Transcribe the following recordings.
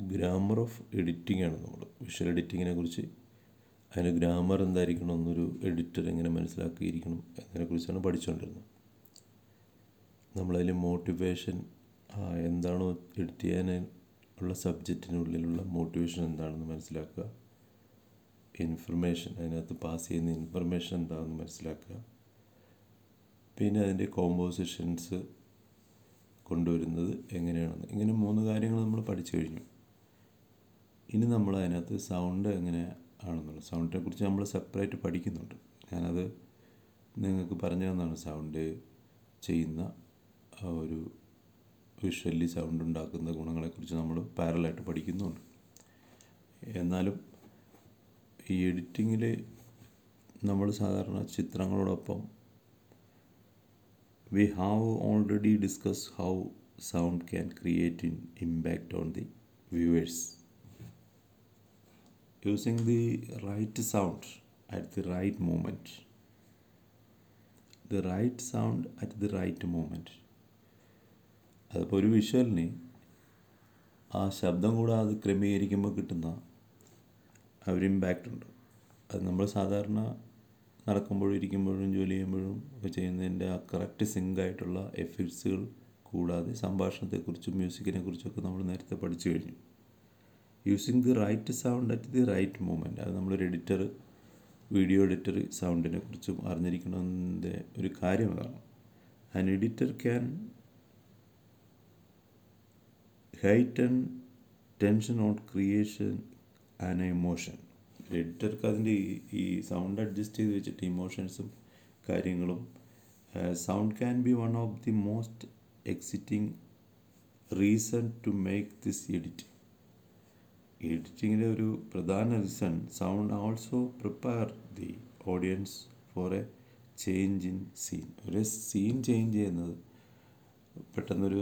Grammar of editing ആണ് നമ്മൾ visual എഡിറ്റിങ്ങിനെ കുറിച്ച്. അതിന് ഗ്രാമർ എന്തായിരിക്കണം, എന്നൊരു എഡിറ്റർ എങ്ങനെ മനസ്സിലാക്കിയിരിക്കണം എന്നതിനെക്കുറിച്ചാണ് പഠിച്ചുകൊണ്ടിരുന്നത്. നമ്മളതിൽ മോട്ടിവേഷൻ എന്താണോ എഡിറ്റ് ചെയ്യാൻ ഉള്ള സബ്ജക്റ്റിനുള്ളിലുള്ള മോട്ടിവേഷൻ എന്താണെന്ന് മനസ്സിലാക്കുക, ഇൻഫർമേഷൻ അതിനകത്ത് പാസ് ചെയ്യുന്ന ഇൻഫർമേഷൻ എന്താണെന്ന് മനസ്സിലാക്കുക, പിന്നെ അതിൻ്റെ കോമ്പോസിഷൻസ് കൊണ്ടുവരുന്നത് എങ്ങനെയാണെന്ന്. ഇങ്ങനെ 3 കാര്യങ്ങൾ നമ്മൾ പഠിച്ചു കഴിഞ്ഞു. ഇനി നമ്മൾ അതിനകത്ത് സൗണ്ട് എങ്ങനെ ആണെന്നുള്ളത്, സൗണ്ടിനെ കുറിച്ച് നമ്മൾ സെപ്പറേറ്റ് പഠിക്കുന്നുണ്ട്. ഞാനത് നിങ്ങൾക്ക് പറഞ്ഞു തന്നതാണ്. സൗണ്ട് ചെയ്യുന്ന ഒരു വിഷ്വലി സൗണ്ട് ഉണ്ടാക്കുന്ന ഗുണങ്ങളെക്കുറിച്ച് നമ്മൾ പാരലായിട്ട് പഠിക്കുന്നുണ്ട്. എന്നാലും ഈ എഡിറ്റിങ്ങിൽ നമ്മൾ സാധാരണ ചിത്രങ്ങളോടൊപ്പം we have already discussed how sound can create an impact on the viewers. Using the right sound at the right moment. The right sound at the right moment. അതിപ്പോൾ ഒരു വിഷ്വലിന് ആ ശബ്ദം കൂടാതെ ക്രമീകരിക്കുമ്പോൾ കിട്ടുന്ന ഒരു ഇമ്പാക്റ്റ് ഉണ്ട്. അത് നമ്മൾ സാധാരണ നടക്കുമ്പോഴും ഇരിക്കുമ്പോഴും ജോലി ചെയ്യുമ്പോഴും ഒക്കെ ചെയ്യുന്നതിൻ്റെ ആ കറക്റ്റ് സിങ്കായിട്ടുള്ള എഫക്ട്സുകൾ കൂടാതെ സംഭാഷണത്തെക്കുറിച്ചും മ്യൂസിക്കിനെ കുറിച്ചൊക്കെ നമ്മൾ നേരത്തെ പഠിച്ചു കഴിഞ്ഞു. Using the right sound at the right moment, അത് നമ്മളൊരു എഡിറ്റർ, വീഡിയോ എഡിറ്റർ സൗണ്ടിനെ കുറിച്ചും അറിഞ്ഞിരിക്കണമെന്നതിൻ്റെ ഒരു കാര്യം അതാണ്. An editor can heighten tension on creation and emotion. എഡിറ്റർക്ക് അതിൻ്റെ ഈ സൗണ്ട് അഡ്ജസ്റ്റ് ചെയ്ത് വെച്ചിട്ട് ഇമോഷൻസും കാര്യങ്ങളും. Sound can be one of the most exciting reason to make this edit. എഡിറ്റിങ്ങിൻ്റെ ഒരു പ്രധാന reason sound also prepare the audience for a change in scene. ഒരു സീൻ ചേഞ്ച് ചെയ്യുന്നത്, പെട്ടെന്നൊരു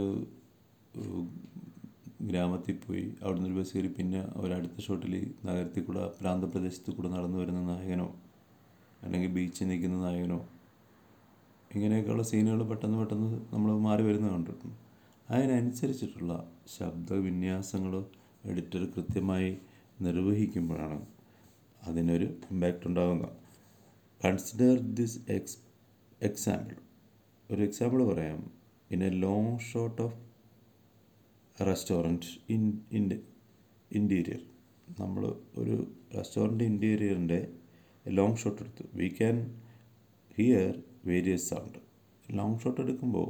ഗ്രാമത്തിൽ പോയി അവിടെ നിന്നൊരു ബസ് കയറി പിന്നെ ഒരടുത്ത ഷോട്ടിൽ നഗരത്തിൽ കൂടെ പ്രാന്തപ്രദേശത്ത് കൂടെ നടന്നു വരുന്ന നായകനോ അല്ലെങ്കിൽ ബീച്ചിൽ നിൽക്കുന്ന നായകനോ, ഇങ്ങനെയൊക്കെയുള്ള സീനുകൾ പെട്ടെന്ന് നമ്മൾ മാറി വരുന്നത് കണ്ടിട്ടുണ്ട്. അതിനനുസരിച്ചിട്ടുള്ള ശബ്ദവിന്യാസങ്ങൾ എഡിറ്റർ കൃത്യമായി നിർവഹിക്കുമ്പോഴാണ് അതിനൊരു ഇമ്പാക്റ്റ് ഉണ്ടാകുക. Consider this example. ഒരു എക്സാമ്പിൾ പറയാം. In a long shot of restaurant interior. നമ്മൾ ഒരു റെസ്റ്റോറൻറ്റ് ഇൻറ്റീരിയറിൻ്റെ ലോങ് ഷോട്ട് എടുത്തു. We can hear various sound. Long shot എടുക്കുമ്പോൾ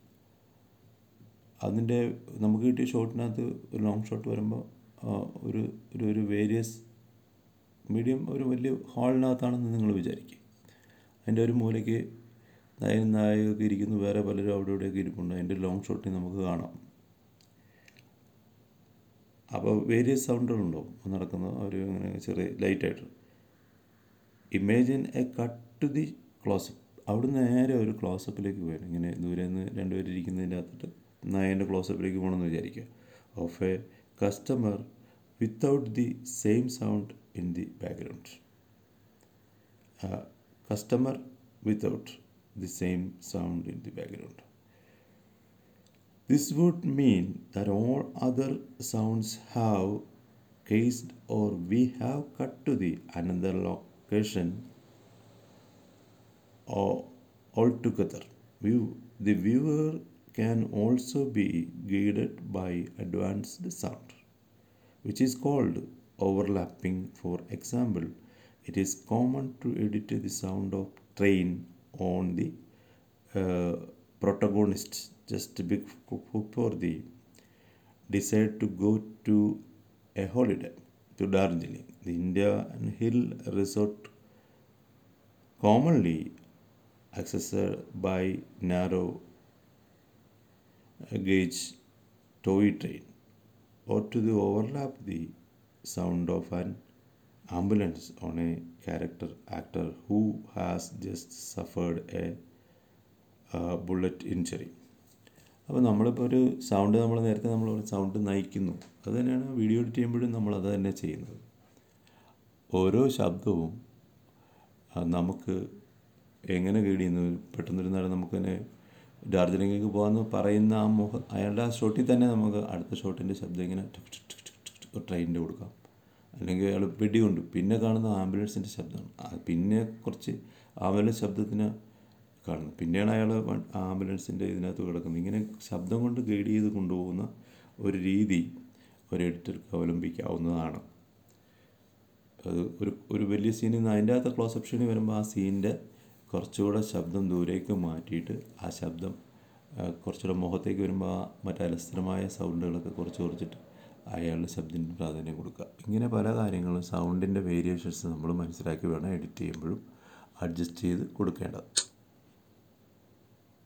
അതിൻ്റെ നമുക്ക് കിട്ടിയ ഷോട്ടിനകത്ത് ഒരു ലോങ് ഷോട്ട് വരുമ്പോൾ ഒരു വേരിയസ് മീഡിയം ഒരു വലിയ ഹാളിനകത്താണെന്ന് നിങ്ങൾ വിചാരിക്കുക. അതിൻ്റെ ഒരു മൂലയ്ക്ക് നായകയൊക്കെ ഇരിക്കുന്നു, വേറെ പലരും അവിടെ ഇവിടെയൊക്കെ ഇരിപ്പുണ്ട്. അതിൻ്റെ ലോങ് ഷോട്ടിൽ നമുക്ക് കാണാം. അപ്പോൾ വേരിയസ് സൗണ്ടുകളുണ്ടാവും നടക്കുന്നത്. അവർ അങ്ങനെ ചെറിയ ലൈറ്റായിട്ട്. Imagine a cut to the close up. അവിടെ നേരെ ഒരു ക്ലോസപ്പിലേക്ക് പോയാൽ ഇങ്ങനെ ദൂരെ നിന്ന് 2 പേര് ഇരിക്കുന്നതിൻ്റെ അകത്തിട്ട് നായൻ്റെ ക്ലോസപ്പിലേക്ക് പോകണമെന്ന് വിചാരിക്കുക. Of a customer without the same sound in the background. Customer without the same sound in the background. This would mean that all other sounds have ceased or we have cut to the another location or altogether. The viewer can also be guided by advanced sound, which is called overlapping. For example, it is common to edit the sound of train on the protagonist just before they decide to go to a holiday to Darjeeling, the Indian hill resort commonly accessed by narrow gauge toy train, or to the overlap the sound of an ambulance on a character actor who has just suffered a bullet injury. അപ്പോൾ നമ്മളിപ്പോൾ ഒരു sound നേരത്തെ നമ്മൾ sound നയിക്കുന്നു. അത് തന്നെയാണ് video edit ചെയ്യുമ്പോഴും നമ്മളത് തന്നെ ചെയ്യുന്നത്. ഓരോ ശബ്ദവും നമുക്ക് എങ്ങനെ ഗൈഡ് ചെയ്യുന്നു. പെട്ടെന്നൊരു നേരം നമുക്ക് തന്നെ ഡാർജിലിംഗിലേക്ക് പോകാമെന്ന് പറയുന്ന അയാളുടെ ആ ഷോട്ടിൽ തന്നെ നമുക്ക് അടുത്ത ഷോട്ടിൻ്റെ ശബ്ദം ഇങ്ങനെ ട്രെയിനിൻ്റെ കൊടുക്കാം, അല്ലെങ്കിൽ അയാൾ വെടികൊണ്ട് പിന്നെ കാണുന്ന ആംബുലൻസിൻ്റെ ശബ്ദമാണ്, പിന്നെ കുറച്ച് ആംബുലൻസ് ശബ്ദത്തിന് കാണുന്നത്, പിന്നെയാണ് അയാൾ ആംബുലൻസിൻ്റെ ഇതിനകത്ത് കിടക്കുന്നത്. ഇങ്ങനെ ശബ്ദം കൊണ്ട് ഗൈഡ് ചെയ്ത് കൊണ്ടുപോകുന്ന ഒരു രീതി ഒരു എഡിറ്റർക്ക് അവലംബിക്കാവുന്നതാണ്. അത് ഒരു വലിയ സീനിൽ നിന്ന് അതിൻ്റെ അകത്ത് ക്ലോസപ്പ് ഷീന് വരുമ്പോൾ ആ സീനിൻ്റെ കുറച്ചുകൂടെ ശബ്ദം ദൂരേക്ക് മാറ്റിയിട്ട് ആ ശബ്ദം കുറച്ചുകൂടെ മുഖത്തേക്ക് വരുമ്പോൾ മറ്റേ അലസ്ഥിരമായ സൗണ്ടുകളൊക്കെ കുറച്ചിട്ട് അയാളുടെ ശബ്ദത്തിന് പ്രാധാന്യം കൊടുക്കുക. ഇങ്ങനെ പല കാര്യങ്ങളും സൗണ്ടിൻ്റെ വേരിയേഷൻസ് നമ്മൾ മനസ്സിലാക്കി വേണം എഡിറ്റ് ചെയ്യുമ്പോഴും അഡ്ജസ്റ്റ് ചെയ്ത് കൊടുക്കേണ്ടത്.